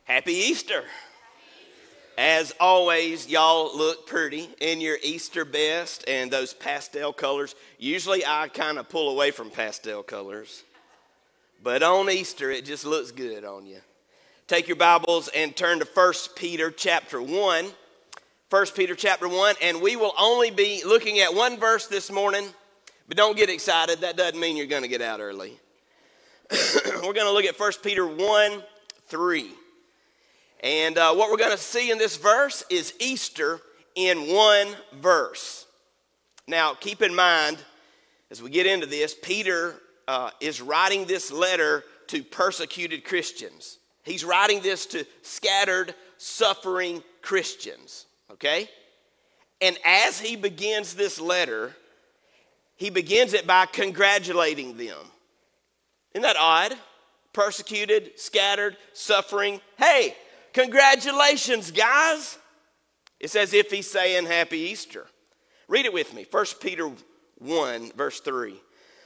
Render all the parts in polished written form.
Happy Easter. As always, y'all look pretty in your Easter best and those pastel colors. Usually I kind of pull away from pastel colors, but on Easter it just looks good on you. Take your Bibles and turn to 1 Peter chapter 1. 1 Peter chapter 1, and we will only be looking at one verse this morning, but don't get excited. That doesn't mean you're going to get out early. We're going to look at 1 Peter 1, 3. And what we're going to see in this verse is Easter in one verse. Now, keep in mind, as we get into this, Peter is writing this letter to persecuted Christians. He's writing this to scattered, suffering Christians, okay? And as he begins this letter, he begins it by congratulating them. Isn't that odd? Persecuted, scattered, suffering. Hey, congratulations, guys. It's as if he's saying Happy Easter. Read it with me. 1 Peter 1, verse 3.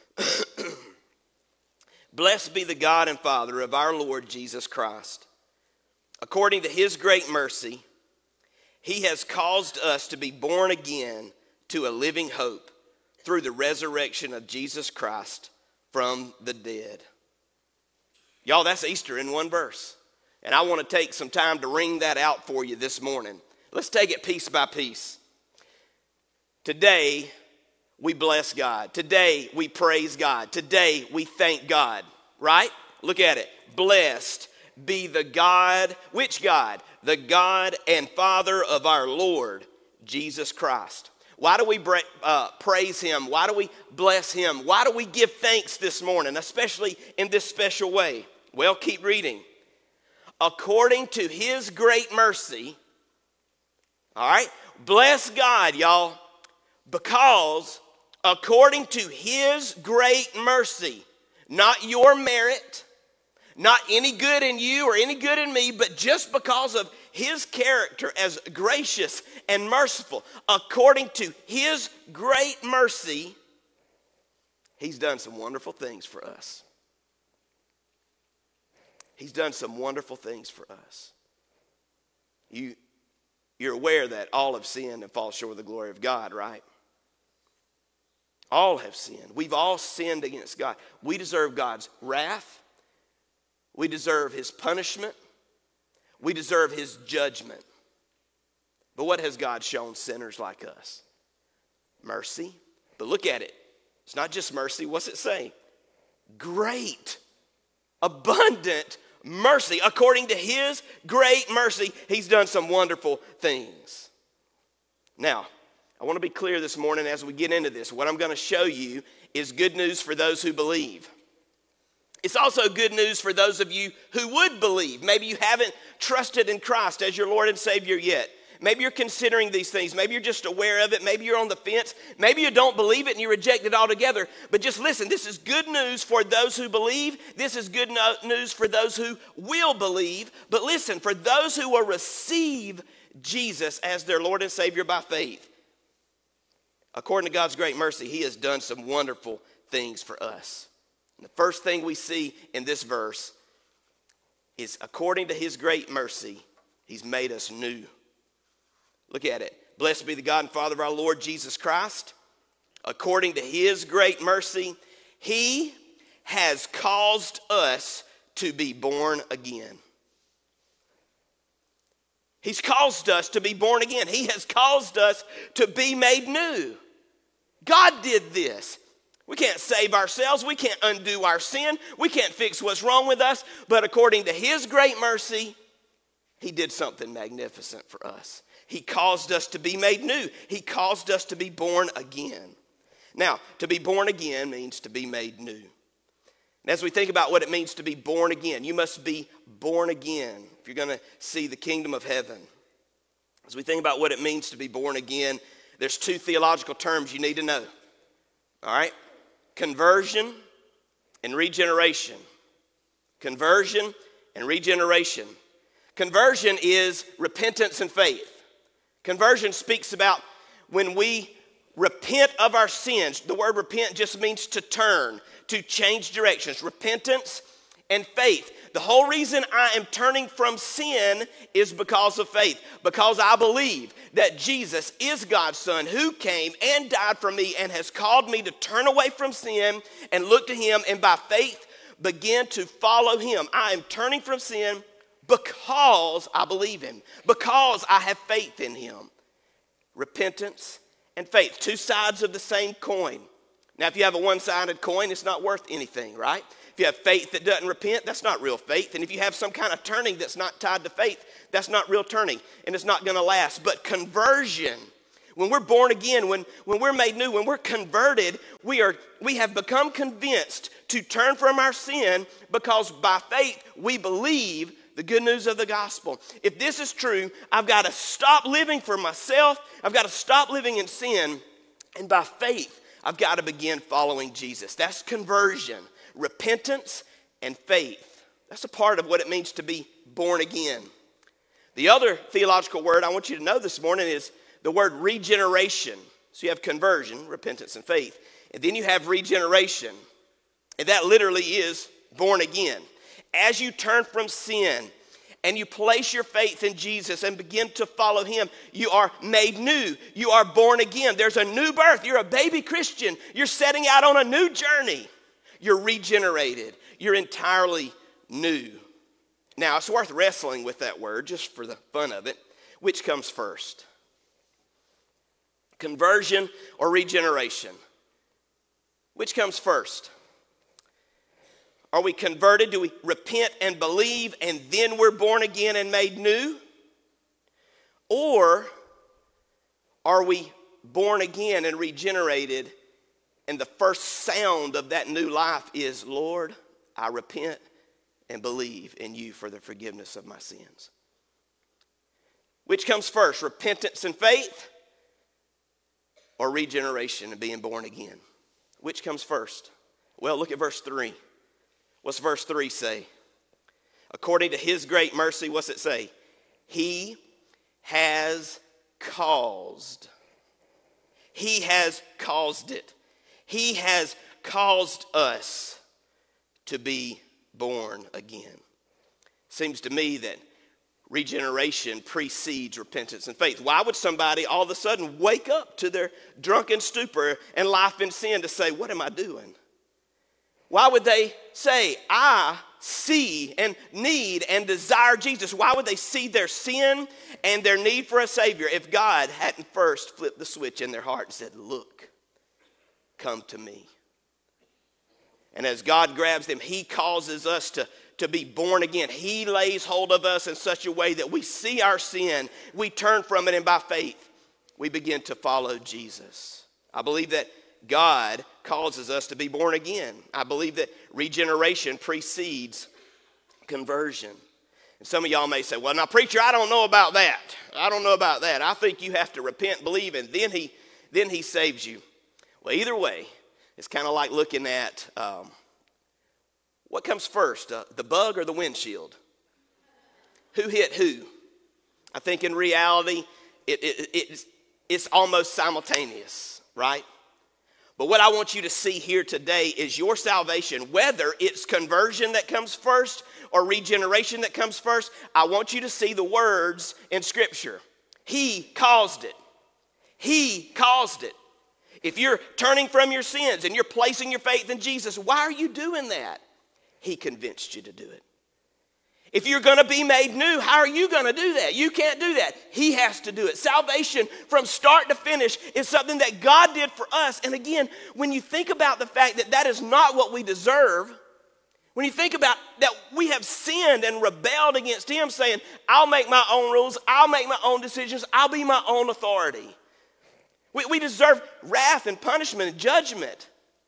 Blessed be the God and Father of our Lord Jesus Christ. According to his great mercy, he has caused us to be born again to a living hope through the resurrection of Jesus Christ from the dead. Y'all, that's Easter in one verse. And I want to take some time to wring that out for you this morning. Let's take it piece by piece. Today, we bless God. Today, we praise God. Today, we thank God. Right? Look at it. Blessed be the God, which God? The God and Father of our Lord, Jesus Christ. Why do we praise him? Why do we bless him? Why do we give thanks this morning, especially in this special way? Well, keep reading. According to his great mercy, all right, bless God, y'all, because according to his great mercy, not your merit, not any good in you or any good in me, but just because of his character as gracious and merciful, according to his great mercy, he's done some wonderful things for us. He's done some wonderful things for us. You're aware that all have sinned and fall short of the glory of God, right? All have sinned. We've all sinned against God. We deserve God's wrath. We deserve his punishment. We deserve his judgment. But what has God shown sinners like us? Mercy. But look at it. It's not just mercy. What's it say? Great, abundant mercy. According to his great mercy, he's done some wonderful things. Now, I want to be clear this morning as we get into this. What I'm going to show you is good news for those who believe. It's also good news for those of you who would believe. Maybe you haven't trusted in Christ as your Lord and Savior yet. Maybe you're considering these things. Maybe you're just aware of it. Maybe you're on the fence. Maybe you don't believe it and you reject it altogether. But just listen, this is good news for those who believe. This is good news for those who will believe. But listen, for those who will receive Jesus as their Lord and Savior by faith, according to God's great mercy, he has done some wonderful things for us. And the first thing we see in this verse is according to his great mercy, he's made us new. Look at it. Blessed be the God and Father of our Lord Jesus Christ. According to his great mercy, he has caused us to be born again. He's caused us to be born again. He has caused us to be made new. God did this. We can't save ourselves. We can't undo our sin. We can't fix what's wrong with us. But according to his great mercy, he did something magnificent for us. He caused us to be made new. He caused us to be born again. Now, to be born again means to be made new. And as we think about what it means to be born again, you must be born again if you're going to see the kingdom of heaven. As we think about what it means to be born again, there's two theological terms you need to know. All right? Conversion and regeneration. Conversion and regeneration. Conversion is repentance and faith. Conversion speaks about when we repent of our sins. The word repent just means to turn, to change directions. Repentance and faith. The whole reason I am turning from sin is because of faith, because I believe that Jesus is God's Son who came and died for me and has called me to turn away from sin and look to him and by faith begin to follow him. I am turning from sin because I believe him, because I have faith in him. Repentance and faith, two sides of the same coin. Now, if you have a one-sided coin, it's not worth anything, right? If you have faith that doesn't repent, that's not real faith. And if you have some kind of turning that's not tied to faith, that's not real turning, and it's not going to last. But conversion, when we're born again, when we're made new, when we're converted, we have become convinced to turn from our sin because by faith we believe the good news of the gospel. If this is true, I've got to stop living for myself. I've got to stop living in sin. And by faith, I've got to begin following Jesus. That's conversion, repentance, and faith. That's a part of what it means to be born again. The other theological word I want you to know this morning is the word regeneration. So you have conversion, repentance, and faith. And then you have regeneration. And that literally is born again. As you turn from sin and you place your faith in Jesus and begin to follow him, you are made new. You are born again. There's a new birth. You're a baby Christian. You're setting out on a new journey. You're regenerated. You're entirely new. Now, it's worth wrestling with that word just for the fun of it. Which comes first? Conversion or regeneration? Which comes first? Are we converted? Do we repent and believe and then we're born again and made new? Or are we born again and regenerated and the first sound of that new life is, Lord, I repent and believe in you for the forgiveness of my sins? Which comes first, repentance and faith or regeneration and being born again? Which comes first? Well, look at verse 3. What's verse 3 say? According to his great mercy, what's it say? He has caused. He has caused it. He has caused us to be born again. Seems to me that regeneration precedes repentance and faith. Why would somebody all of a sudden wake up to their drunken stupor and life in sin to say, what am I doing? Why would they say, I see and need and desire Jesus? Why would they see their sin and their need for a Savior if God hadn't first flipped the switch in their heart and said, look, come to me? And as God grabs them, he causes us to be born again. He lays hold of us in such a way that we see our sin, we turn from it, and by faith, we begin to follow Jesus. I believe that God causes us to be born again. I believe that regeneration precedes conversion. And some of y'all may say, well, now, preacher, I don't know about that. I don't know about that. I think you have to repent, believe, and then he saves you. Well, either way, it's kind of like looking at what comes first, the bug or the windshield? Who hit who? I think in reality, it's almost simultaneous, right? But what I want you to see here today is your salvation, whether it's conversion that comes first or regeneration that comes first. I want you to see the words in Scripture. He caused it. He caused it. If you're turning from your sins and you're placing your faith in Jesus, why are you doing that? He convinced you to do it. If you're going to be made new, how are you going to do that? You can't do that. He has to do it. Salvation from start to finish is something that God did for us. And again, when you think about the fact that that is not what we deserve, when you think about that we have sinned and rebelled against him, saying, I'll make my own rules, I'll make my own decisions, I'll be my own authority. We deserve wrath and punishment and judgment.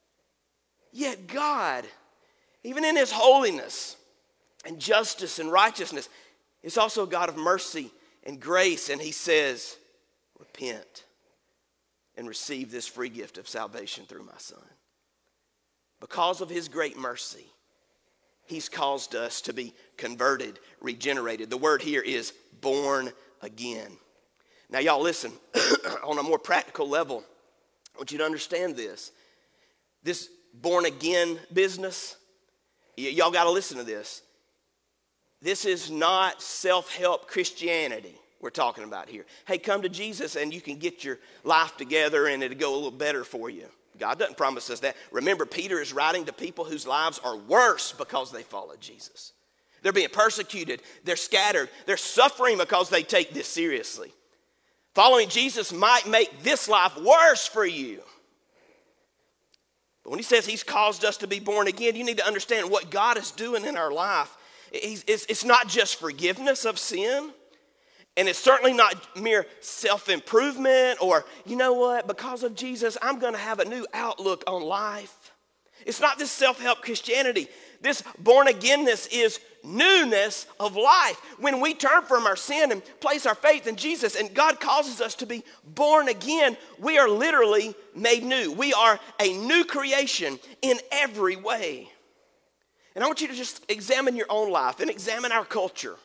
Yet God, even in his holiness and justice and righteousness, is also a God of mercy and grace. And he says, repent and receive this free gift of salvation through my Son. Because of his great mercy, he's caused us to be converted, regenerated. The word here is born again. Now, y'all listen, on a more practical level, I want you to understand this. This born again business, Y'all got to listen to this. This is not self-help Christianity we're talking about here. Hey, come to Jesus and you can get your life together and it'll go a little better for you. God doesn't promise us that. Remember, Peter is writing to people whose lives are worse because they follow Jesus. They're being persecuted. They're scattered. They're suffering because they take this seriously. Following Jesus might make this life worse for you. But when he says he's caused us to be born again, you need to understand what God is doing in our life. It's not just forgiveness of sin. And it's certainly not mere self-improvement or, you know what, because of Jesus, I'm going to have a new outlook on life. It's not this self-help Christianity. This born-againness is newness of life. When we turn from our sin and place our faith in Jesus and God causes us to be born again, we are literally made new. We are a new creation in every way. And I want you to just examine your own life and examine our culture.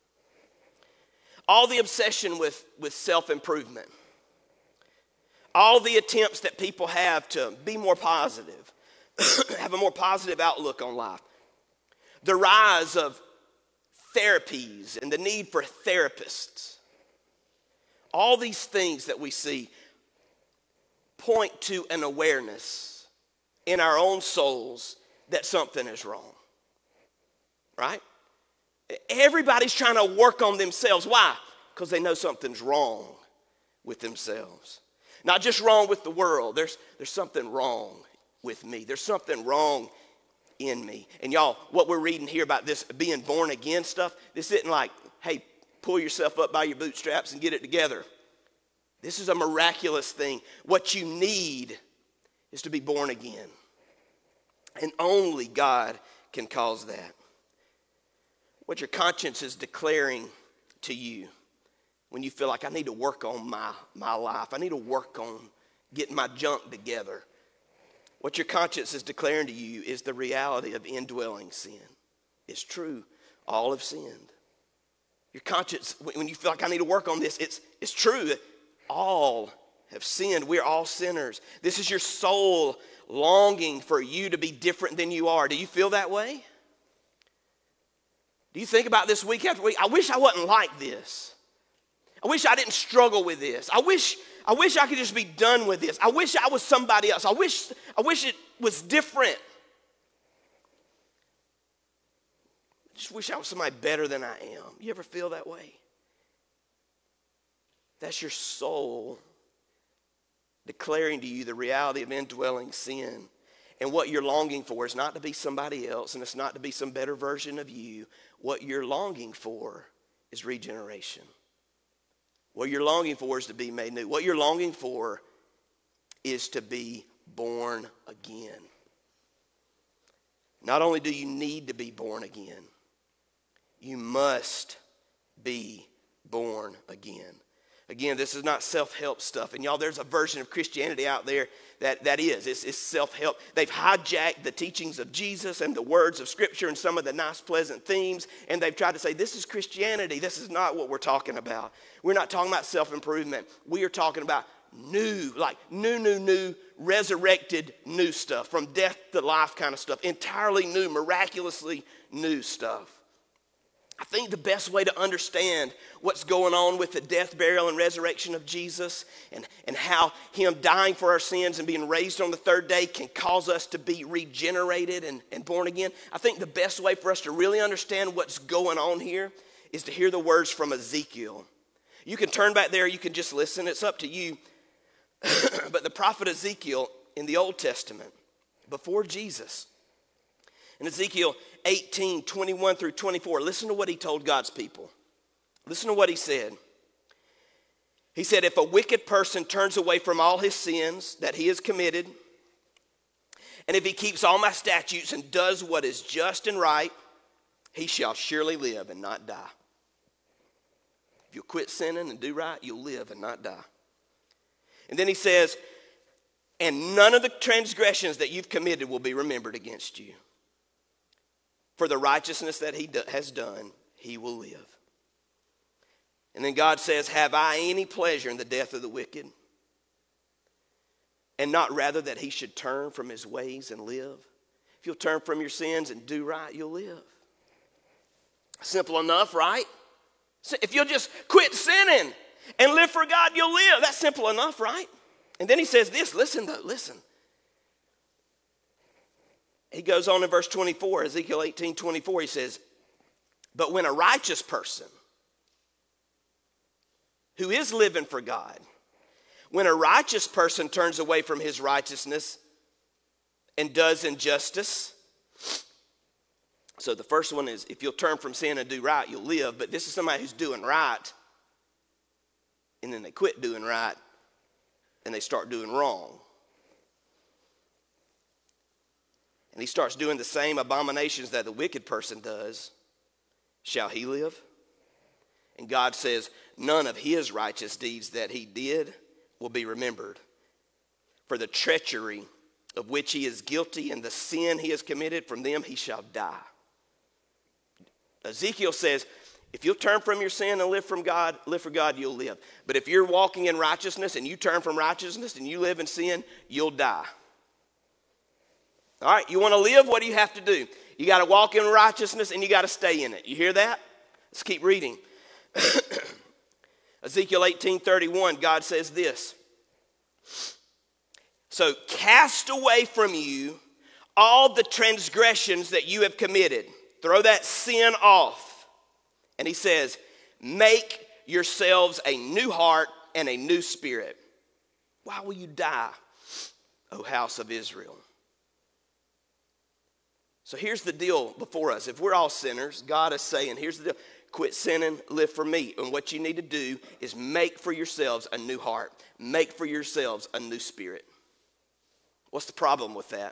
All the obsession with self-improvement. All the attempts that people have to be more positive, have a more positive outlook on life. The rise of therapies and the need for therapists. All these things that we see point to an awareness in our own souls that something is wrong. Right? Everybody's trying to work on themselves. Why? Because they know something's wrong with themselves. Not just wrong with the world. There's something wrong with me. There's something wrong in me. And y'all, what we're reading here about this being born again stuff, this isn't like, hey, pull yourself up by your bootstraps and get it together. This is a miraculous thing. What you need is to be born again. And only God can cause that. What your conscience is declaring to you when you feel like I need to work on my life. I need to work on getting my junk together. What your conscience is declaring to you is the reality of indwelling sin. It's true. All have sinned. Your conscience, when you feel like I need to work on this, it's true. All have sinned. We're all sinners. This is your soul longing for you to be different than you are. Do you feel that way? Do you think about this week after week? I wish I wasn't like this. I wish I didn't struggle with this. I wish I could just be done with this. I wish I was somebody else. I wish it was different. I just wish I was somebody better than I am. You ever feel that way? That's your soul declaring to you the reality of indwelling sin. And what you're longing for is not to be somebody else, and it's not to be some better version of you. What you're longing for is regeneration. What you're longing for is to be made new. What you're longing for is to be born again. Not only do you need to be born again, you must be born again. Again, this is not self-help stuff. And y'all, there's a version of Christianity out there that is. It's self-help. They've hijacked the teachings of Jesus and the words of Scripture and some of the nice, pleasant themes, and they've tried to say, this is Christianity. This is not what we're talking about. We're not talking about self-improvement. We are talking about new, like new, resurrected new stuff, from death to life kind of stuff, entirely new, miraculously new stuff. I think the best way to understand what's going on with the death, burial, and resurrection of Jesus and how him dying for our sins and being raised on the third day can cause us to be regenerated and born again. I think the best way for us to really understand what's going on here is to hear the words from Ezekiel. You can turn back there, you can just listen, it's up to you. But the prophet Ezekiel in the Old Testament, before Jesus, in Ezekiel 18, 21 through 24, listen to what he told God's people. Listen to what he said. He said, if a wicked person turns away from all his sins that he has committed, and if he keeps all my statutes and does what is just and right, he shall surely live and not die. If you'll quit sinning and do right, you'll live and not die. And then he says, and none of the transgressions that you've committed will be remembered against you. For the righteousness that he has done, he will live. And then God says, have I any pleasure in the death of the wicked? And not rather that he should turn from his ways and live? If you'll turn from your sins and do right, you'll live. Simple enough, right? If you'll just quit sinning and live for God, you'll live. That's simple enough, right? And then he says this, listen though, listen. He goes on in verse 24, Ezekiel 18:24, he says, but when a righteous person who is living for God, when a righteous person turns away from his righteousness and does injustice. So the first one is, if you'll turn from sin and do right, you'll live. But this is somebody who's doing right, and then they quit doing right, and they start doing wrong. And he starts doing the same abominations that the wicked person does. Shall he live? And God says, none of his righteous deeds that he did will be remembered. For the treachery of which he is guilty and the sin he has committed, from them he shall die. Ezekiel says, if you'll turn from your sin and live for God, you'll live. But if you're walking in righteousness and you turn from righteousness and you live in sin, you'll die. All right, you want to live? What do you have to do? You got to walk in righteousness and you got to stay in it. You hear that? Let's keep reading. Ezekiel 18:31, God says this. So cast away from you all the transgressions that you have committed. Throw that sin off. And he says, make yourselves a new heart and a new spirit. Why will you die, O house of Israel? So here's the deal before us. If we're all sinners, God is saying, here's the deal. Quit sinning, live for me. And what you need to do is make for yourselves a new heart. Make for yourselves a new spirit. What's the problem with that?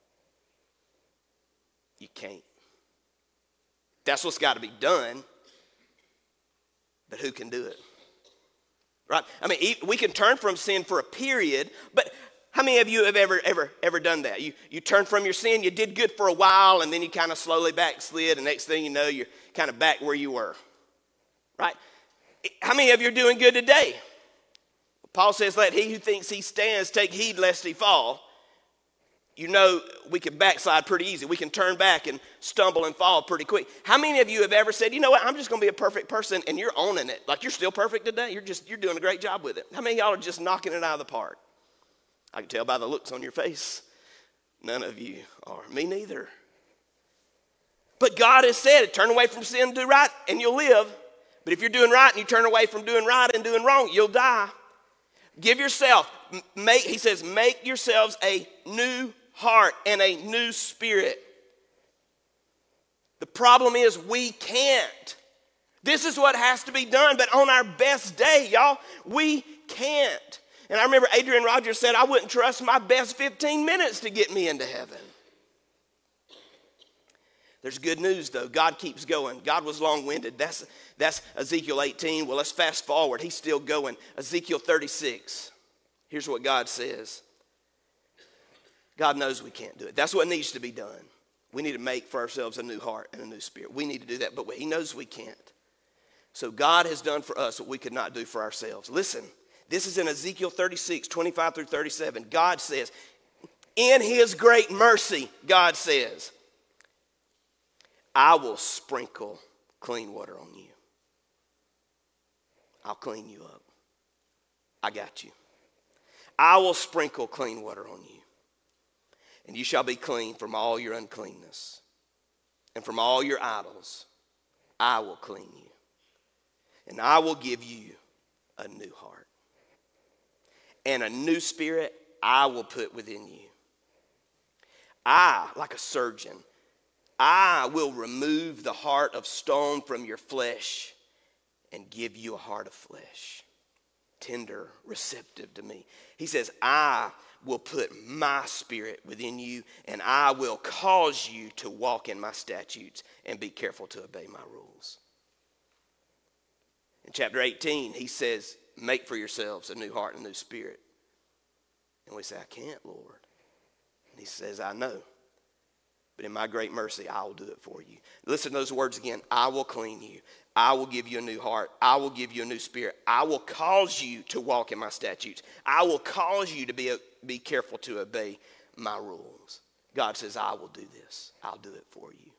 You can't. That's what's got to be done. But who can do it? Right? I mean, we can turn from sin for a period, but how many of you have ever done that? You turned from your sin, you did good for a while, and then you kind of slowly backslid, and next thing you know, you're kind of back where you were. Right? How many of you are doing good today? Paul says, let he who thinks he stands take heed lest he fall. You know, we can backslide pretty easy. We can turn back and stumble and fall pretty quick. How many of you have ever said, you know what, I'm just going to be a perfect person, and you're owning it? Like, you're still perfect today? You're doing a great job with it. How many of y'all are just knocking it out of the park? I can tell by the looks on your face. None of you are. Me neither. But God has said, turn away from sin, do right, and you'll live. But if you're doing right and you turn away from doing right and doing wrong, you'll die. Give yourself, he says, make yourselves a new heart and a new spirit. The problem is we can't. This is what has to be done, but on our best day, y'all, we can't. And I remember Adrian Rogers said, I wouldn't trust my best 15 minutes to get me into heaven. There's good news, though. God keeps going. God was long-winded. That's Ezekiel 18. Well, let's fast forward. He's still going. Ezekiel 36. Here's what God says. God knows we can't do it. That's what needs to be done. We need to make for ourselves a new heart and a new spirit. We need to do that, but he knows we can't. So God has done for us what we could not do for ourselves. Listen, this is in Ezekiel 36, 25 through 37. God says, in his great mercy, God says, I will sprinkle clean water on you. I'll clean you up. I got you. I will sprinkle clean water on you. And you shall be clean from all your uncleanness. And from all your idols, I will clean you. And I will give you a new heart. And a new spirit I will put within you. I, like a surgeon, I will remove the heart of stone from your flesh and give you a heart of flesh. Tender, receptive to me. He says, I will put my spirit within you, and I will cause you to walk in my statutes and be careful to obey my rules. In chapter 18, he says, make for yourselves a new heart and a new spirit. And we say, I can't, Lord. And he says, I know. But in my great mercy, I will do it for you. Listen to those words again. I will clean you. I will give you a new heart. I will give you a new spirit. I will cause you to walk in my statutes. I will cause you to be careful to obey my rules. God says, I will do this. I'll do it for you.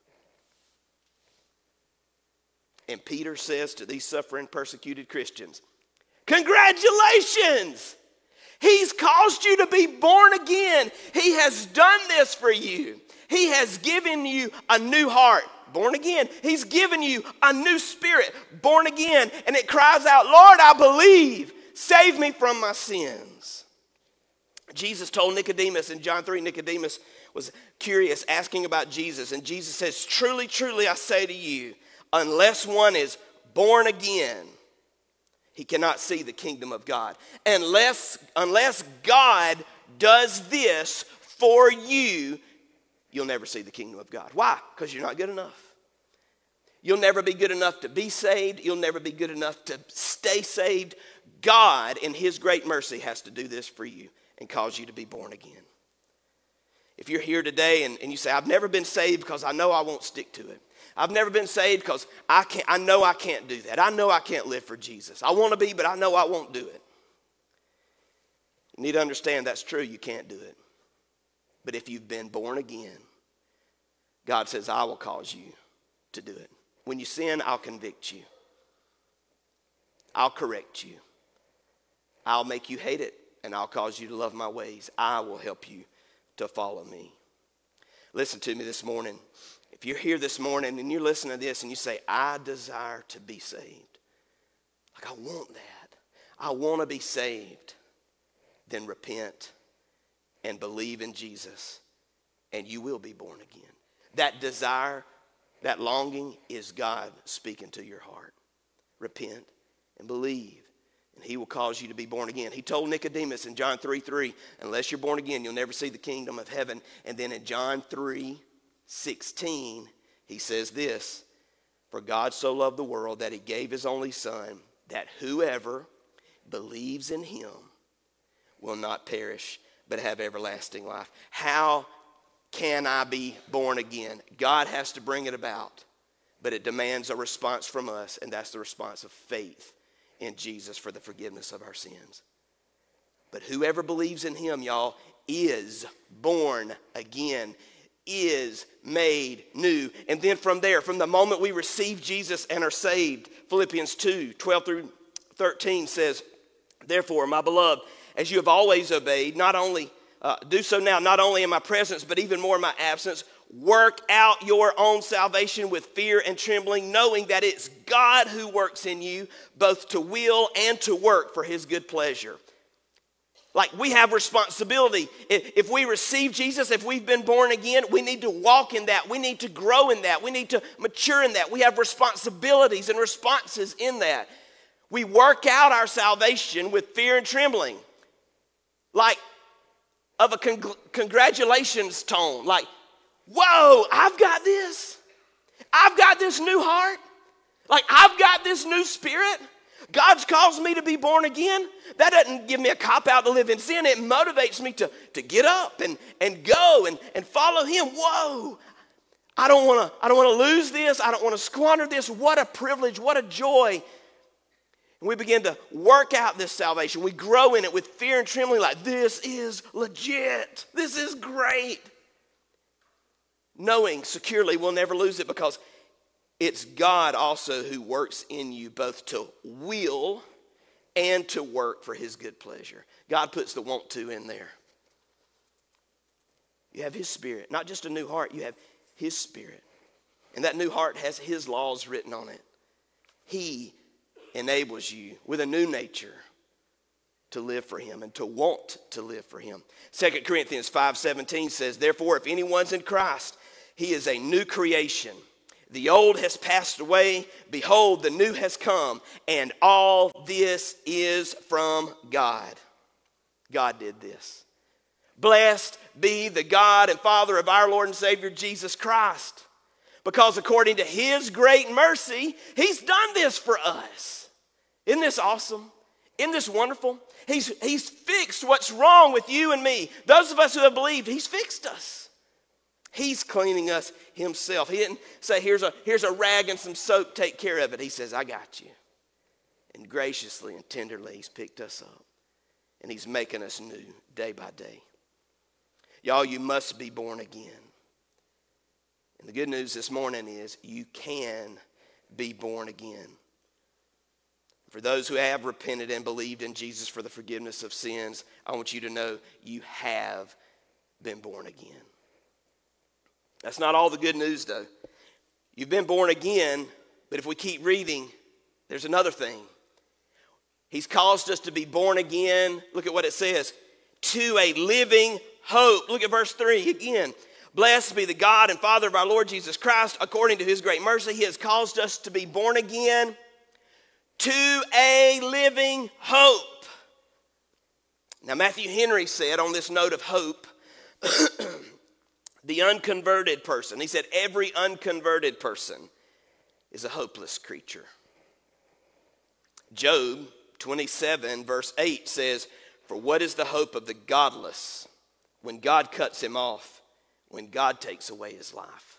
And Peter says to these suffering, persecuted Christians, congratulations! He's caused you to be born again. He has done this for you. He has given you a new heart, born again. He's given you a new spirit, born again. And it cries out, Lord, I believe. Save me from my sins. Jesus told Nicodemus in John 3, Nicodemus was curious, asking about Jesus. And Jesus says, truly, truly, I say to you, unless one is born again, he cannot see the kingdom of God. Unless God does this for you, you'll never see the kingdom of God. Why? Because you're not good enough. You'll never be good enough to be saved. You'll never be good enough to stay saved. God, in his great mercy, has to do this for you and cause you to be born again. If you're here today and you say, I've never been saved because I know I won't stick to it. I've never been saved because I know I can't do that. I know I can't live for Jesus. I want to be, but I know I won't do it. You need to understand that's true. You can't do it. But if you've been born again, God says, I will cause you to do it. When you sin, I'll convict you. I'll correct you. I'll make you hate it, and I'll cause you to love my ways. I will help you to follow me. Listen to me this morning. If you're here this morning and you're listening to this and you say, I desire to be saved. Like, I want that. I want to be saved. Then repent and believe in Jesus, and you will be born again. That desire, that longing is God speaking to your heart. Repent and believe, and he will cause you to be born again. He told Nicodemus in John 3:3, unless you're born again, you'll never see the kingdom of heaven. And then in John 3:16, he says this, for God so loved the world that he gave his only son, that whoever believes in him will not perish, but have everlasting life. How can I be born again? God has to bring it about, but it demands a response from us, and that's the response of faith in Jesus for the forgiveness of our sins. But whoever believes in him, y'all, is born again, is made new. And then from there, from the moment we receive Jesus and are saved, Philippians 2:12-13 says, therefore, my beloved, as you have always obeyed, not only do so now, not only in my presence, but even more in my absence, work out your own salvation with fear and trembling, knowing that it's God who works in you, both to will and to work for his good pleasure. Like, we have responsibility. If we receive Jesus, if we've been born again, we need to walk in that. We need to grow in that. We need to mature in that. We have responsibilities and responses in that. We work out our salvation with fear and trembling. Like, of a congratulations tone. Like, whoa, I've got this. I've got this new heart. Like, I've got this new spirit. God's caused me to be born again. That doesn't give me a cop-out to live in sin. It motivates me to get up and go and follow him. Whoa, I don't want to lose this. I don't want to squander this. What a privilege, what a joy. And we begin to work out this salvation. We grow in it with fear and trembling, like, this is legit. This is great. Knowing securely we'll never lose it, because it's God also who works in you both to will and to work for his good pleasure. God puts the want to in there. You have his spirit, not just a new heart, you have his spirit. And that new heart has his laws written on it. He enables you with a new nature to live for him and to want to live for him. 2 Corinthians 5:17 says, therefore, if anyone's in Christ, he is a new creation. The old has passed away. Behold, the new has come. And all this is from God. God did this. Blessed be the God and Father of our Lord and Savior Jesus Christ. Because according to his great mercy, he's done this for us. Isn't this awesome? Isn't this wonderful? He's fixed what's wrong with you and me. Those of us who have believed, he's fixed us. He's cleaning us himself. He didn't say, here's a rag and some soap, take care of it. He says, I got you. And graciously and tenderly, he's picked us up. And he's making us new day by day. Y'all, you must be born again. And the good news this morning is you can be born again. For those who have repented and believed in Jesus for the forgiveness of sins, I want you to know you have been born again. That's not all the good news, though. You've been born again, but if we keep reading, there's another thing. He's caused us to be born again. Look at what it says. To a living hope. Look at verse 3 again. Blessed be the God and Father of our Lord Jesus Christ. According to his great mercy, he has caused us to be born again to a living hope. Now, Matthew Henry said on this note of hope, the unconverted person, he said every unconverted person is a hopeless creature. Job 27 verse 8 says, for what is the hope of the godless when God cuts him off, when God takes away his life?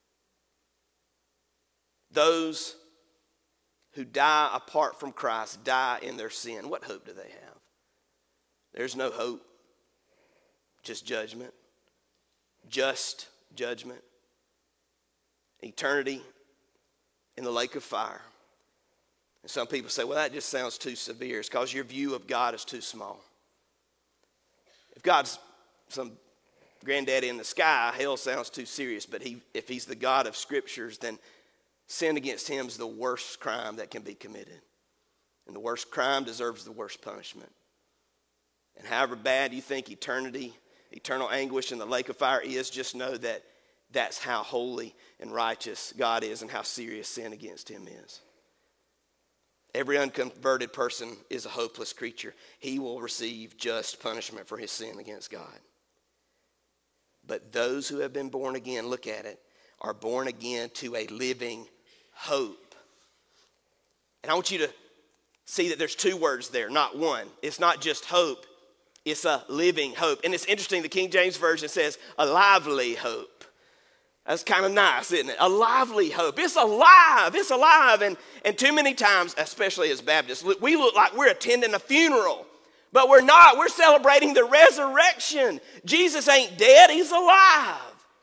Those who die apart from Christ die in their sin. What hope do they have? There's no hope. Just judgment. Just judgment. Eternity in the lake of fire. And some people say, well, that just sounds too severe. It's because your view of God is too small. If God's some granddaddy in the sky, hell sounds too serious. But if he's the God of scriptures, then sin against him is the worst crime that can be committed. And the worst crime deserves the worst punishment. And however bad you think eternal anguish in the lake of fire is, just know that that's how holy and righteous God is and how serious sin against him is. Every unconverted person is a hopeless creature. He will receive just punishment for his sin against God. But those who have been born again, look at it, are born again to a living hope. And I want you to see that there's two words there, not one. It's not just hope. It's a living hope. And it's interesting, the King James Version says a lively hope. That's kind of nice, isn't it? A lively hope. It's alive. It's alive. And too many times, especially as Baptists, we look like we're attending a funeral. But we're not. We're celebrating the resurrection. Jesus ain't dead. He's alive.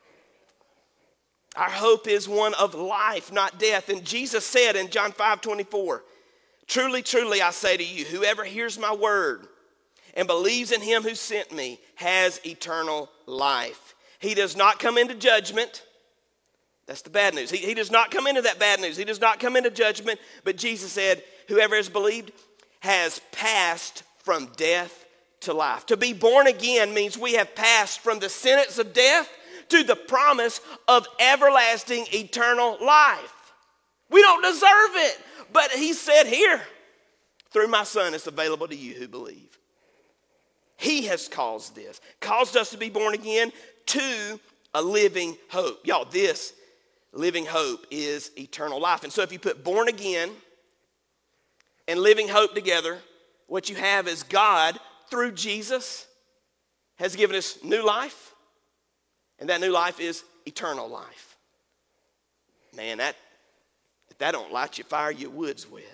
Our hope is one of life, not death. And Jesus said in John 5:24, truly, truly, I say to you, whoever hears my word and believes in him who sent me has eternal life. He does not come into judgment. That's the bad news. He does not come into that bad news. He does not come into judgment. But Jesus said, whoever has believed has passed from death to life. To be born again means we have passed from the sentence of death to the promise of everlasting eternal life. We don't deserve it. But he said here, through my son, it's available to you who believe. He has caused us to be born again to a living hope. Y'all, this living hope is eternal life. And so if you put born again and living hope together, what you have is God, through Jesus, has given us new life. And that new life is eternal life. Man, if that don't light your fire, your wood's wet.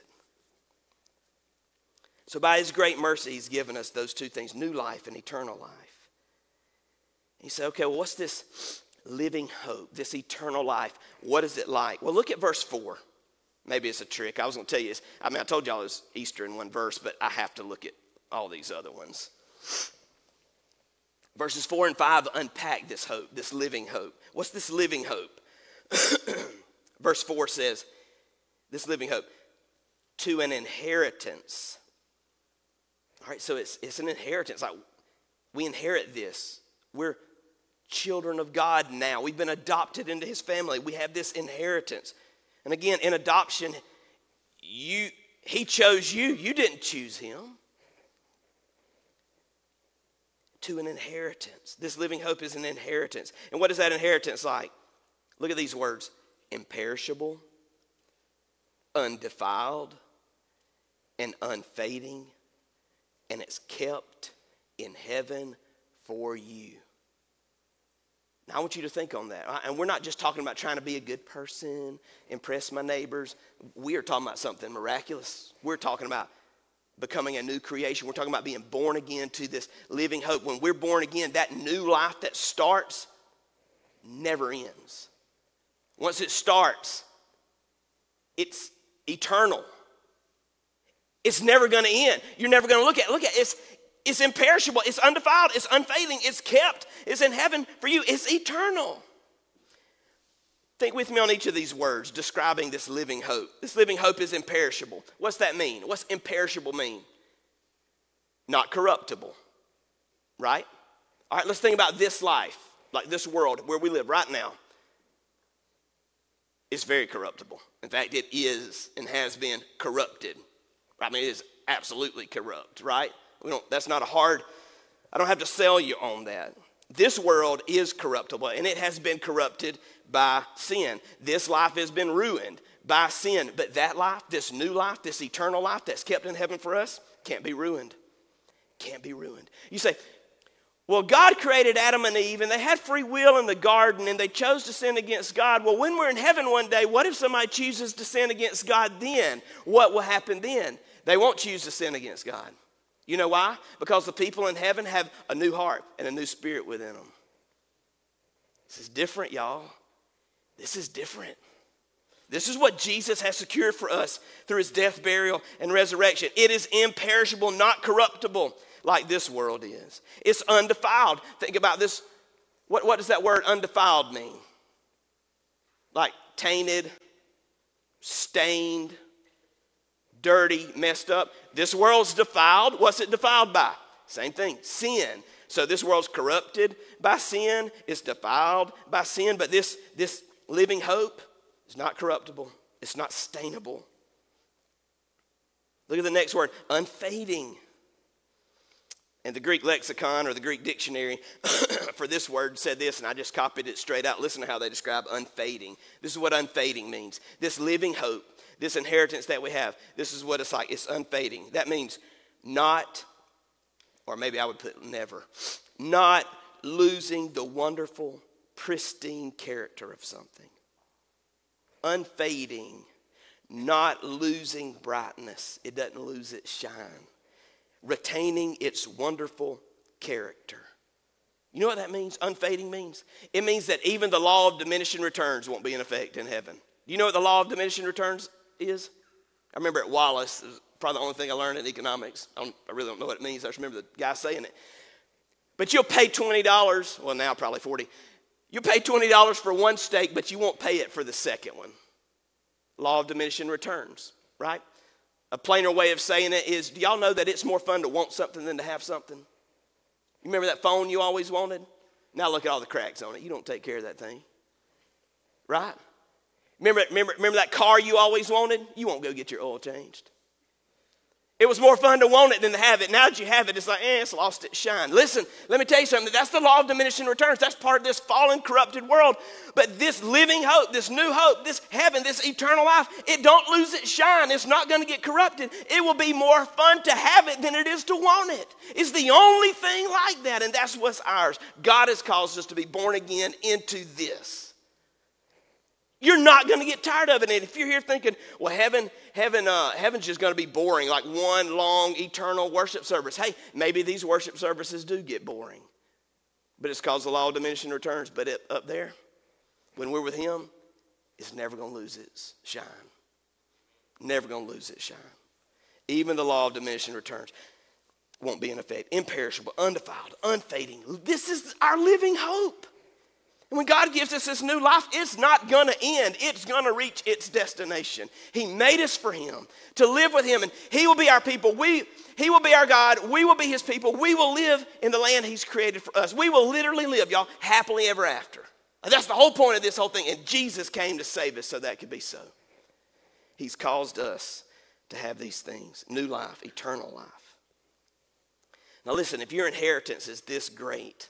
So by his great mercy, he's given us those two things, new life and eternal life. And you say, okay, well, what's this living hope, this eternal life? What is it like? Well, look at verse 4. Maybe it's a trick. I was going to tell you, I told y'all it was Easter in one verse, but I have to look at all these other ones. Verses 4 and 5 unpack this hope, this living hope. What's this living hope? Verse 4 says, this living hope, to an inheritance. All right, so it's an inheritance. Like we inherit this. We're children of God now. We've been adopted into his family. We have this inheritance. And again, in adoption, he chose you. You didn't choose him. To an inheritance. This living hope is an inheritance. And what is that inheritance like? Look at these words. Imperishable, undefiled, and unfading. And it's kept in heaven for you. Now, I want you to think on that. And we're not just talking about trying to be a good person, impress my neighbors. We are talking about something miraculous. We're talking about becoming a new creation. We're talking about being born again to this living hope. When we're born again, that new life that starts never ends. Once it starts, it's eternal. It's never going to end. You're never going to look at it. It's imperishable. It's undefiled. It's unfading. It's kept. It's in heaven for you. It's eternal. Think with me on each of these words describing this living hope. This living hope is imperishable. What's that mean? What's imperishable mean? Not corruptible, right? All right, let's think about this life, like this world where we live right now. It's very corruptible. In fact, it is and has been corrupted. I mean, it is absolutely corrupt, right? That's not I don't have to sell you on that. This world is corruptible, and it has been corrupted by sin. This life has been ruined by sin. But that life, this new life, this eternal life that's kept in heaven for us, can't be ruined. Can't be ruined. You say, well, God created Adam and Eve, and they had free will in the garden, and they chose to sin against God. Well, when we're in heaven one day, what if somebody chooses to sin against God then? What will happen then? They won't choose to sin against God. You know why? Because the people in heaven have a new heart and a new spirit within them. This is different, y'all. This is different. This is what Jesus has secured for us through his death, burial, and resurrection. It is imperishable, not corruptible, like this world is. It's undefiled. Think about this. What does that word undefiled mean? Like tainted, stained, dirty, messed up. This world's defiled. What's it defiled by? Same thing, sin. So this world's corrupted by sin. It's defiled by sin. But this living hope is not corruptible. It's not stainable. Look at the next word, unfading. And the Greek lexicon or the Greek dictionary for this word said this, and I just copied it straight out. Listen to how they describe unfading. This is what unfading means. This living hope, this inheritance that we have, this is what it's like. It's unfading. That means not, or maybe I would put never, not losing the wonderful, pristine character of something. Unfading, not losing brightness. It doesn't lose its shine. Retaining its wonderful character. You know what that means? Unfading means? It means that even the law of diminishing returns won't be in effect in heaven. Do you know what the law of diminishing returns is? I remember at Wallace, it was probably the only thing I learned in economics. I really don't know what it means. I just remember the guy saying it. But you'll pay $20, well now probably $40. You'll pay $20 for one steak, but you won't pay it for the second one. Law of diminishing returns, right? A plainer way of saying it is, do y'all know that it's more fun to want something than to have something? You remember that phone you always wanted? Now look at all the cracks on it. You don't take care of that thing. Right? Remember that car you always wanted? You won't go get your oil changed. It was more fun to want it than to have it. Now that you have it, it's like, it's lost its shine. Listen, let me tell you something. That's the law of diminishing returns. That's part of this fallen, corrupted world. But this living hope, this new hope, this heaven, this eternal life, it don't lose its shine. It's not going to get corrupted. It will be more fun to have it than it is to want it. It's the only thing like that, and that's what's ours. God has caused us to be born again into this. You're not going to get tired of it. And if you're here thinking, well, heaven's just going to be boring, like one long eternal worship service. Hey, maybe these worship services do get boring. But it's because the law of diminishing returns. But up there, when we're with him, it's never going to lose its shine. Never going to lose its shine. Even the law of diminishing returns won't be in effect. Imperishable, undefiled, unfading. This is our living hope. And when God gives us this new life, it's not going to end. It's going to reach its destination. He made us for him, to live with him, and he will be our people. He will be our God. We will be his people. We will live in the land he's created for us. We will literally live, y'all, happily ever after. That's the whole point of this whole thing. And Jesus came to save us so that could be so. He's caused us to have these things, new life, eternal life. Now listen, if your inheritance is this great,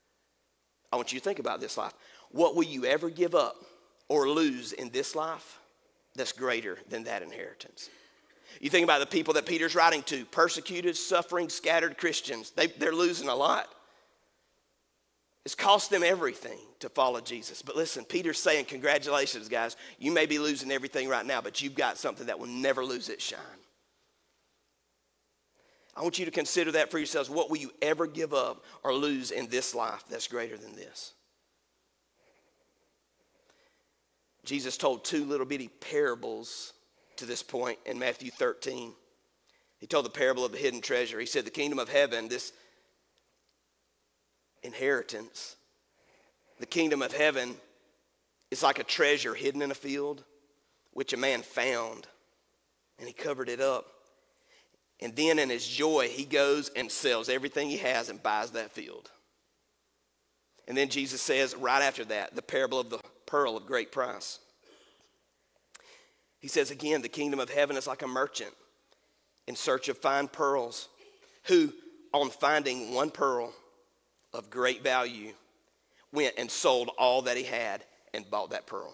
I want you to think about this life. What will you ever give up or lose in this life that's greater than that inheritance? You think about the people that Peter's writing to, persecuted, suffering, scattered Christians. They're losing a lot. It's cost them everything to follow Jesus. But listen, Peter's saying, congratulations, guys. You may be losing everything right now, but you've got something that will never lose its shine. I want you to consider that for yourselves. What will you ever give up or lose in this life that's greater than this? Jesus told two little bitty parables to this point in Matthew 13. He told the parable of the hidden treasure. He said the kingdom of heaven, this inheritance, the kingdom of heaven is like a treasure hidden in a field, which a man found, and he covered it up. And then in his joy, he goes and sells everything he has and buys that field. And then Jesus says right after that, the parable of the pearl of great price. He says again, the kingdom of heaven is like a merchant in search of fine pearls, who on finding one pearl of great value went and sold all that he had and bought that pearl.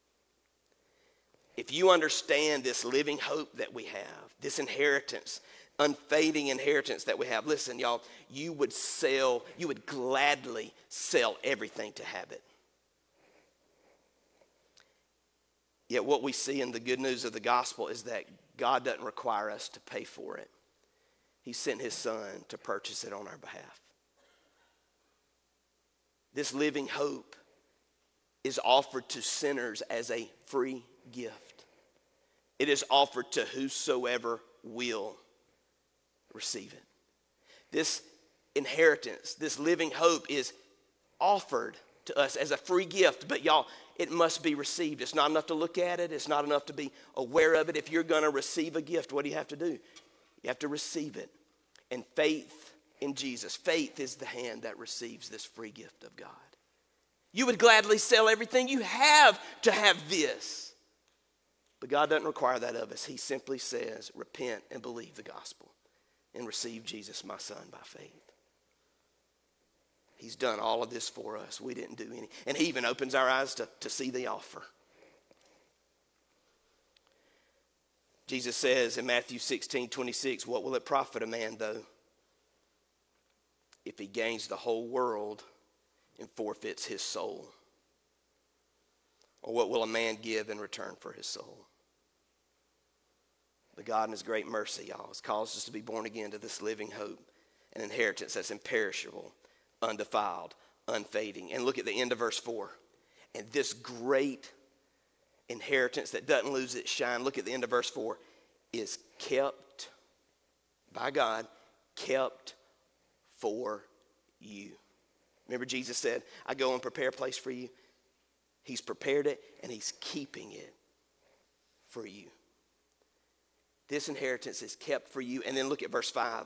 If you understand this living hope that we have, this inheritance, unfading inheritance that we have, listen, y'all, you would gladly sell everything to have it. Yet what we see in the good news of the gospel is that God doesn't require us to pay for it. He sent his son to purchase it on our behalf. This living hope is offered to sinners as a free gift. It is offered to whosoever will receive it. This inheritance, this living hope is offered to us as a free gift, but y'all, it must be received. It's not enough to look at it. It's not enough to be aware of it. If you're going to receive a gift, what do you have to do? You have to receive it. And faith in Jesus, faith is the hand that receives this free gift of God. You would gladly sell everything you have to have this. But God doesn't require that of us. He simply says, repent and believe the gospel and receive Jesus, my son, by faith. He's done all of this for us. We didn't do any. And he even opens our eyes to see the offer. Jesus says in Matthew 16:26, what will it profit a man, though, if he gains the whole world and forfeits his soul? Or what will a man give in return for his soul? But God in his great mercy, y'all, has caused us to be born again to this living hope, an inheritance that's imperishable, undefiled, unfading. And look at the end of verse 4. And this great inheritance that doesn't lose its shine, look at the end of verse 4, is kept by God, kept for you. Remember Jesus said, I go and prepare a place for you. He's prepared it and he's keeping it for you. This inheritance is kept for you. And then look at verse 5.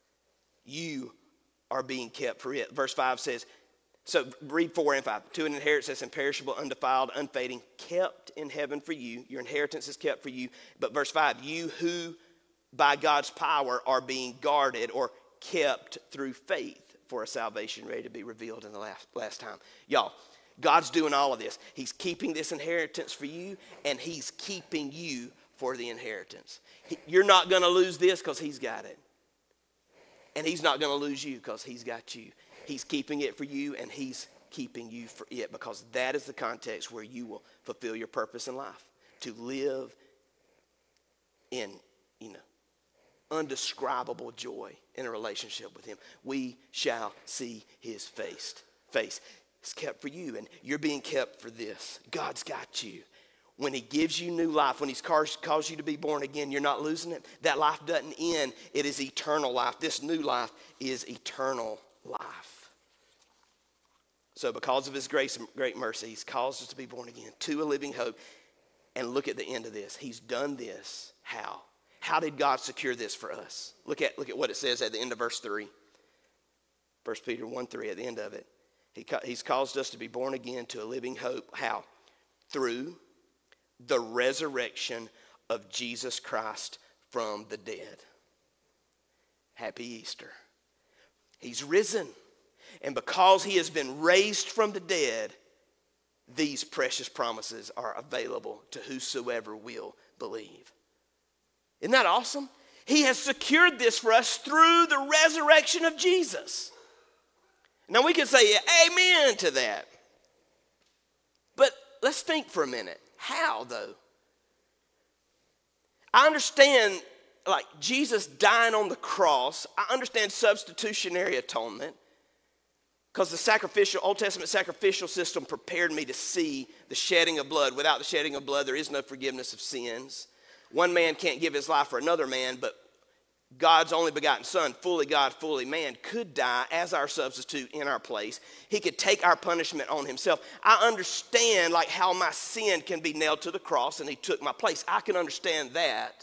You are being kept for it. Verse 5 says, so read 4 and 5. To an inheritance that's imperishable, undefiled, unfading, kept in heaven for you. Your inheritance is kept for you. But verse 5, you who by God's power are being guarded or kept through faith for a salvation ready to be revealed in the last time. Y'all, God's doing all of this. He's keeping this inheritance for you, and he's keeping you for the inheritance. You're not going to lose this because he's got it. And he's not going to lose you because he's got you. He's keeping it for you, and he's keeping you for it, because that is the context where you will fulfill your purpose in life. To live in, undescribable joy in a relationship with him. We shall see his face. It's kept for you, and you're being kept for this. God's got you. When he gives you new life, when he's caused you to be born again, you're not losing it. That life doesn't end. It is eternal life. This new life is eternal life. So because of his grace and great mercy, he's caused us to be born again to a living hope. And look at the end of this. He's done this. How? How did God secure this for us? Look at what it says at the end of verse 3. 1 Peter 1:3 at the end of it. He's caused us to be born again to a living hope. How? Through the resurrection of Jesus Christ from the dead. Happy Easter. He's risen. And because he has been raised from the dead, these precious promises are available to whosoever will believe. Isn't that awesome? He has secured this for us through the resurrection of Jesus. Now we can say amen to that. But let's think for a minute. How, though? I understand like Jesus dying on the cross, I understand substitutionary atonement because the Old Testament sacrificial system prepared me to see the shedding of blood. Without the shedding of blood, there is no forgiveness of sins. One man can't give his life for another man, but God's only begotten Son, fully God, fully man, could die as our substitute in our place. He could take our punishment on himself. I understand like how my sin can be nailed to the cross and he took my place. I can understand that.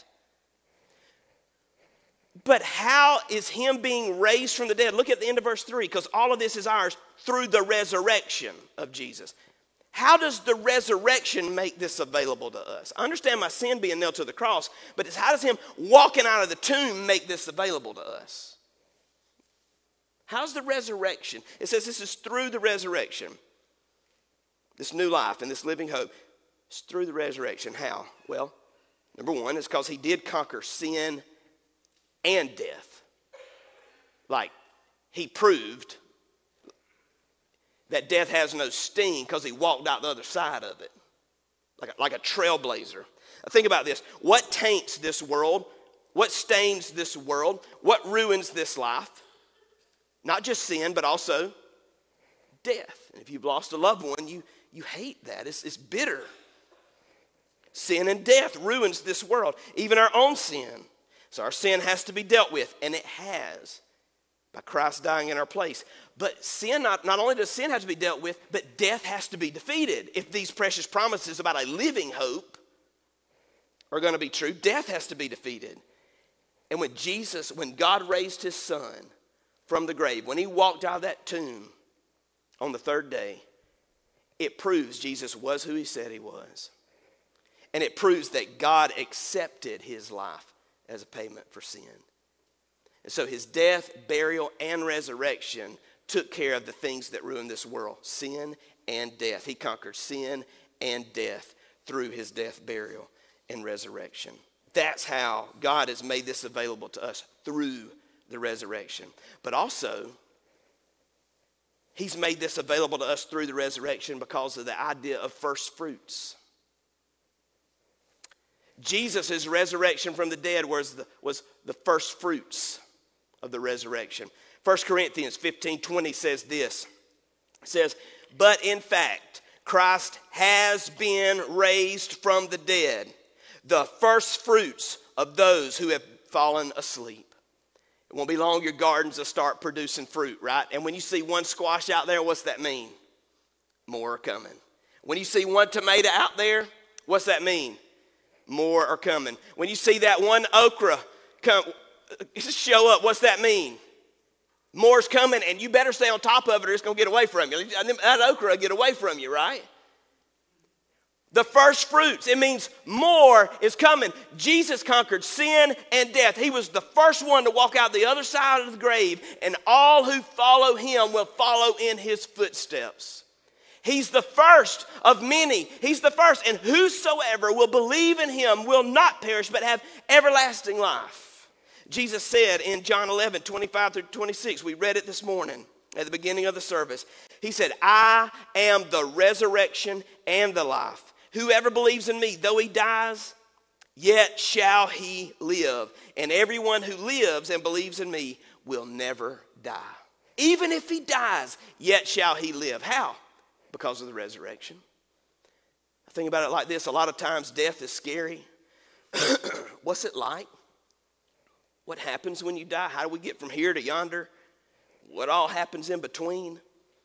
But how is him being raised from the dead? Look at the end of verse 3, because all of this is ours through the resurrection of Jesus. How does the resurrection make this available to us? I understand my sin being nailed to the cross, but how does him walking out of the tomb make this available to us? How's the resurrection? It says this is through the resurrection. This new life and this living hope is through the resurrection. How? Well, number one, it's because he did conquer sin and death. Like, he proved that death has no sting because he walked out the other side of it. Like a trailblazer. Now think about this. What taints this world? What stains this world? What ruins this life? Not just sin, but also death. And if you've lost a loved one, you hate that. It's bitter. Sin and death ruins this world, even our own sin. So our sin has to be dealt with, and it has, by Christ dying in our place. But sin, not only does sin have to be dealt with, but death has to be defeated. If these precious promises about a living hope are going to be true, death has to be defeated. And when God raised his Son from the grave, when he walked out of that tomb on the third day, it proves Jesus was who he said he was. And it proves that God accepted his life as a payment for sin. And so his death, burial, and resurrection took care of the things that ruin this world, sin and death. He conquered sin and death through his death, burial, and resurrection. That's how God has made this available to us, through the resurrection. But also, he's made this available to us through the resurrection because of the idea of first fruits. Jesus' resurrection from the dead was the first fruits of the resurrection. 1 Corinthians 15:20 says this. It says, but in fact, Christ has been raised from the dead, the first fruits of those who have fallen asleep. It won't be long, your gardens will start producing fruit, right? And when you see one squash out there, what's that mean? More are coming. When you see one tomato out there, what's that mean? More are coming. When you see that one okra show up, what's that mean? More's coming, and you better stay on top of it or it's going to get away from you. That okra will get away from you, right? The first fruits, it means more is coming. Jesus conquered sin and death. He was the first one to walk out the other side of the grave, and all who follow him will follow in his footsteps. He's the first of many. He's the first. And whosoever will believe in him will not perish but have everlasting life. Jesus said in John 11:25-26, we read it this morning at the beginning of the service. He said, I am the resurrection and the life. Whoever believes in me, though he dies, yet shall he live. And everyone who lives and believes in me will never die. Even if he dies, yet shall he live. How? Because of the resurrection. I think about it like this. A lot of times death is scary. What's it like? What happens when you die? How do we get from here to yonder? What all happens in between?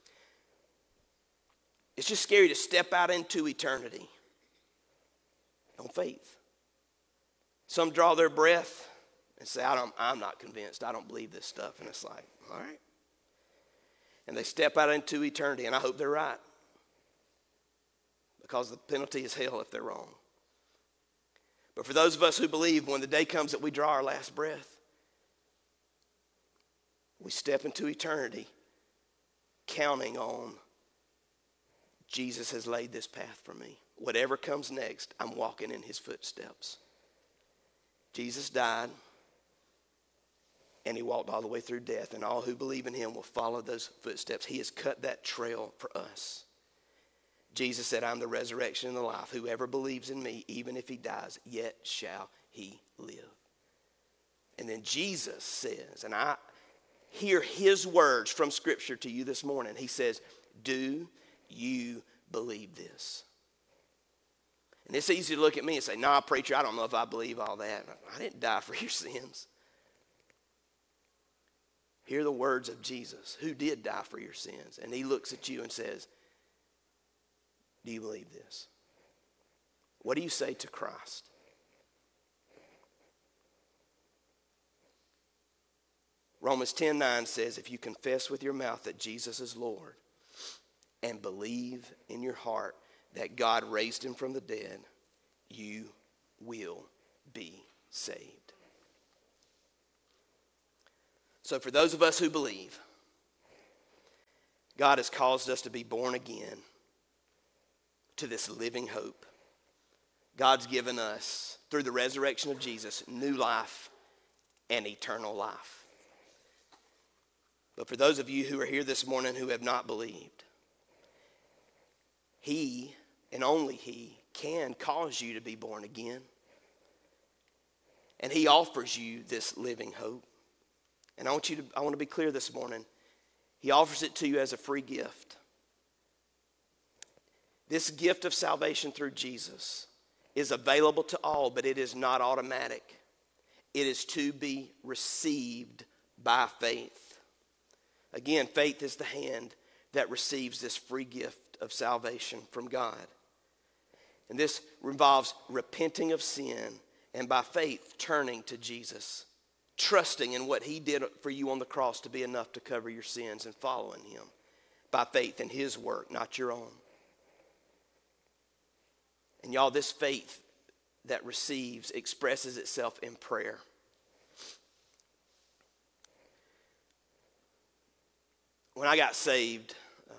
It's just scary to step out into eternity on faith. Some draw their breath and say, I'm not convinced. I don't believe this stuff. And it's like, all right. And they step out into eternity, and I hope they're right. Because the penalty is hell if they're wrong. But for those of us who believe, when the day comes that we draw our last breath, we step into eternity counting on Jesus has laid this path for me. Whatever comes next, I'm walking in his footsteps. Jesus died, and he walked all the way through death, and all who believe in him will follow those footsteps. He has cut that trail for us. Jesus said, I'm the resurrection and the life. Whoever believes in me, even if he dies, yet shall he live. then Jesus says, and I hear his words from Scripture to you this morning. He says, do you believe this? And it's easy to look at me and say, nah, preacher, I don't know if I believe all that. I didn't die for your sins. Hear the words of Jesus, who did die for your sins. And he looks at you and says, do you believe this? What do you say to Christ? Romans 10:9 says, if you confess with your mouth that Jesus is Lord and believe in your heart that God raised him from the dead, you will be saved. So for those of us who believe, God has caused us to be born again to this living hope. God's given us, through the resurrection of Jesus, new life and eternal life. But for those of you who are here this morning who have not believed, he, and only he, can cause you to be born again. And he offers you this living hope. And I want to be clear this morning. He offers it to you as a free gift. This gift of salvation through Jesus is available to all, but it is not automatic. It is to be received by faith. Again, faith is the hand that receives this free gift of salvation from God. And this involves repenting of sin and by faith turning to Jesus, trusting in what he did for you on the cross to be enough to cover your sins and following him by faith in his work, not your own. And y'all, this faith that receives expresses itself in prayer. When I got saved,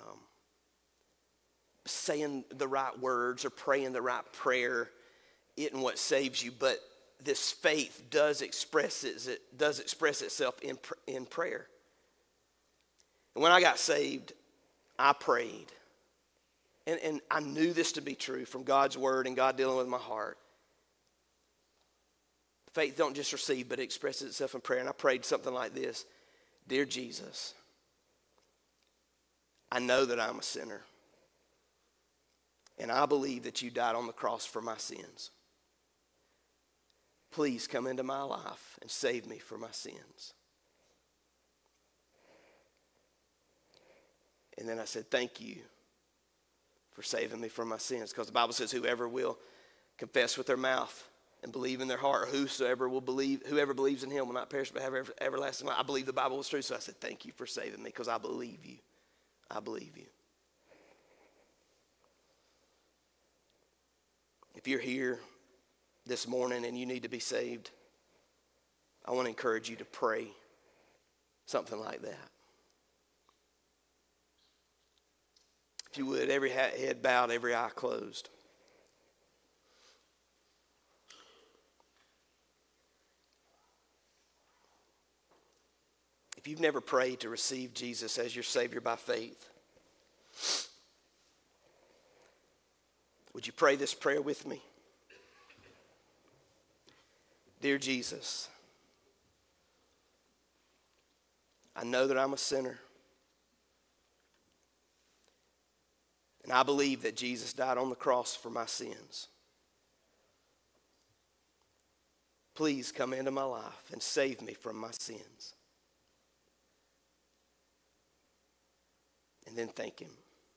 saying the right words or praying the right prayer isn't what saves you, but this faith does express itself in prayer. And when I got saved, I prayed. And I knew this to be true from God's word and God dealing with my heart. Faith don't just receive, but it expresses itself in prayer. And I prayed something like this: Dear Jesus, I know that I'm a sinner. And I believe that you died on the cross for my sins. Please come into my life and save me from my sins. And then I said, thank you for saving me from my sins. Because the Bible says whoever will confess with their mouth and believe in their heart, whoever believes in him will not perish but have everlasting life. I believe the Bible was true, so I said, thank you for saving me, because I believe you. I believe you. If you're here this morning and you need to be saved, I want to encourage you to pray something like that. If you would, every head bowed, every eye closed. If you've never prayed to receive Jesus as your Savior by faith, would you pray this prayer with me? Dear Jesus, I know that I'm a sinner. And I believe that Jesus died on the cross for my sins. Please come into my life and save me from my sins. And then thank him.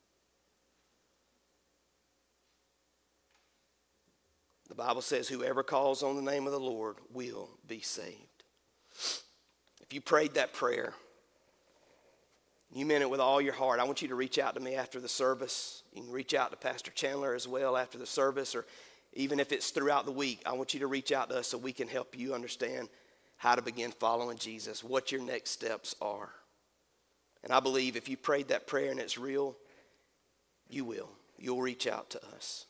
The Bible says whoever calls on the name of the Lord will be saved. If you prayed that prayer, you meant it with all your heart, I want you to reach out to me after the service. You can reach out to Pastor Chandler as well after the service, or even if it's throughout the week, I want you to reach out to us so we can help you understand how to begin following Jesus, what your next steps are. And I believe if you prayed that prayer and it's real, you will. You'll reach out to us.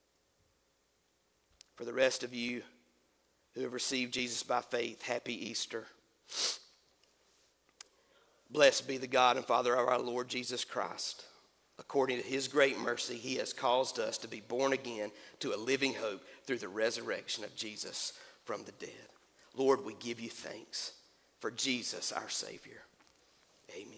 For the rest of you who have received Jesus by faith, happy Easter. Blessed be the God and Father of our Lord Jesus Christ. According to his great mercy, he has caused us to be born again to a living hope through the resurrection of Jesus from the dead. Lord, we give you thanks for Jesus, our Savior. Amen.